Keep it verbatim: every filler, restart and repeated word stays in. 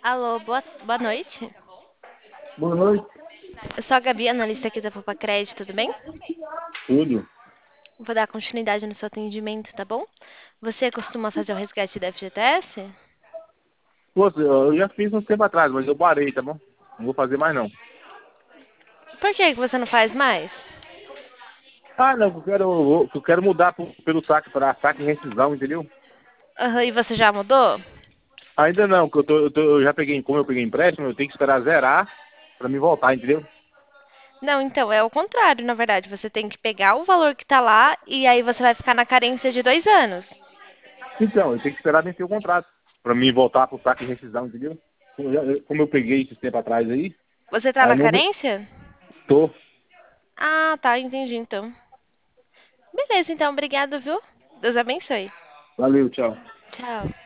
Alô, boa, boa noite. Boa noite. Eu sou a Gabi, analista aqui da Poupa Crédito, tudo bem? Tudo. Vou dar continuidade no seu atendimento, tá bom? Você costuma fazer o resgate da F G T S? Pô, eu já fiz um tempo atrás, mas eu parei, tá bom? Não vou fazer mais não. Por que que você não faz mais? Ah, não, eu quero, eu quero mudar pro- pelo saque para saque e rescisão, entendeu? Aham, e você já mudou? Ainda não, porque eu, tô, eu, tô- eu já peguei, como eu peguei empréstimo, eu tenho que esperar zerar pra me voltar, entendeu? Não, então, é o contrário, na verdade. Você tem que pegar o valor que tá lá e aí você vai ficar na carência de dois anos. Então, eu tenho que esperar vencer o contrato pra me voltar pro saque e rescisão, entendeu? Como eu, já- como eu peguei esse tempo atrás aí, Você tá aí na não carência? tô. Ah, tá, entendi, então. Beleza, então, obrigado, viu? Deus abençoe. Valeu, tchau. Tchau.